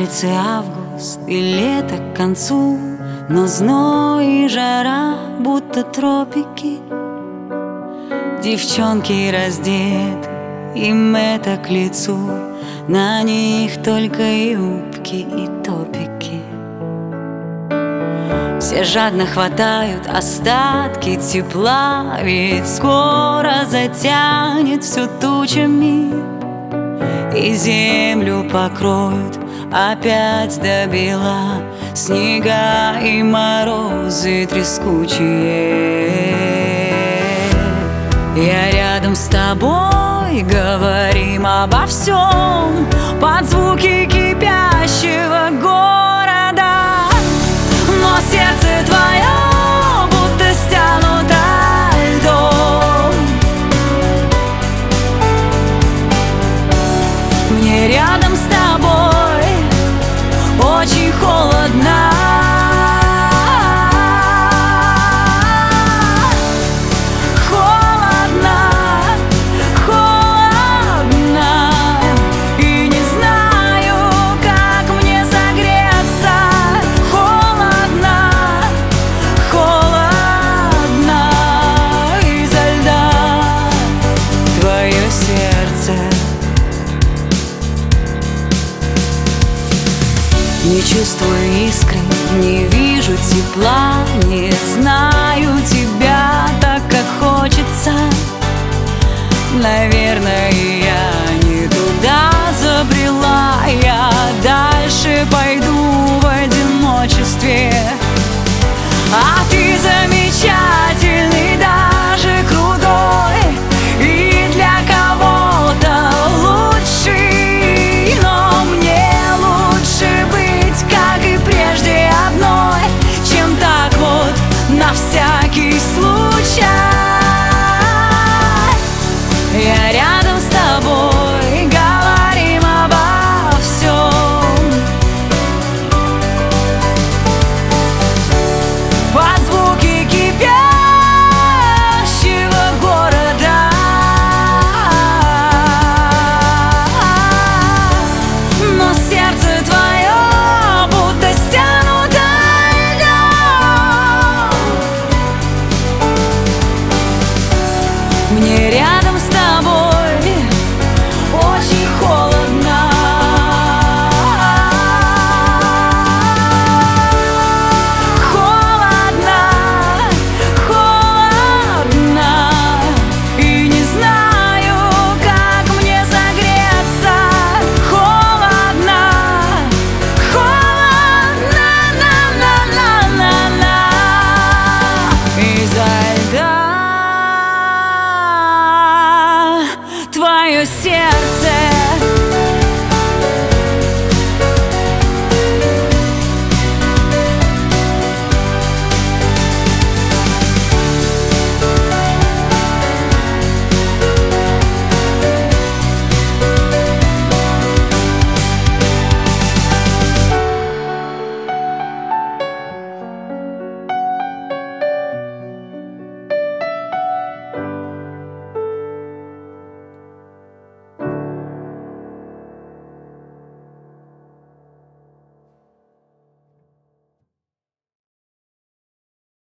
Месяцы август и лето к концу, но зной и жара, будто тропики. Девчонки раздеты, им это к лицу, на них только юбки и топики. Все жадно хватают остатки тепла, ведь скоро затянет все тучами, и землю покроют опять до бела снега и морозы трескучие. Я рядом с тобой, говорим обо всем под звуки кипящего города, но сердце твое будто стянуто льдом. Мне рядом с тобой очень холодно. Не чувствую искры, не вижу тепла,